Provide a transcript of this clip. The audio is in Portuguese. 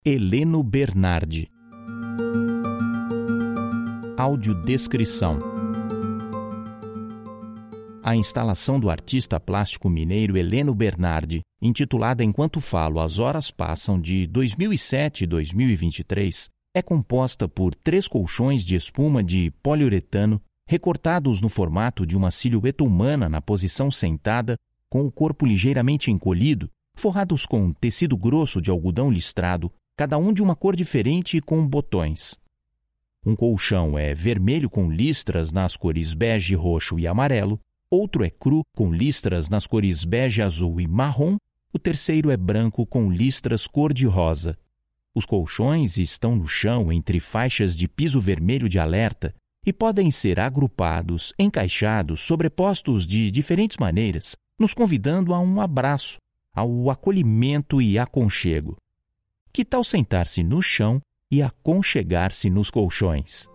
Heleno Bernardi. Audiodescrição. A instalação do artista plástico mineiro Heleno Bernardi, intitulada Enquanto Falo, As Horas Passam, de 2007 e 2023, é composta por 3 colchões de espuma de poliuretano recortados no formato de uma silhueta humana na posição sentada, com o corpo ligeiramente encolhido, forrados com tecido grosso de algodão listrado, cada um de uma cor diferente e com botões. Um colchão é vermelho com listras nas cores bege, roxo e amarelo, outro é cru com listras nas cores bege, azul e marrom, o terceiro é branco com listras cor-de-rosa. Os colchões estão no chão entre faixas de piso vermelho de alerta e podem ser agrupados, encaixados, sobrepostos de diferentes maneiras, nos convidando a um abraço, ao acolhimento e aconchego. Que tal sentar-se no chão e aconchegar-se nos colchões?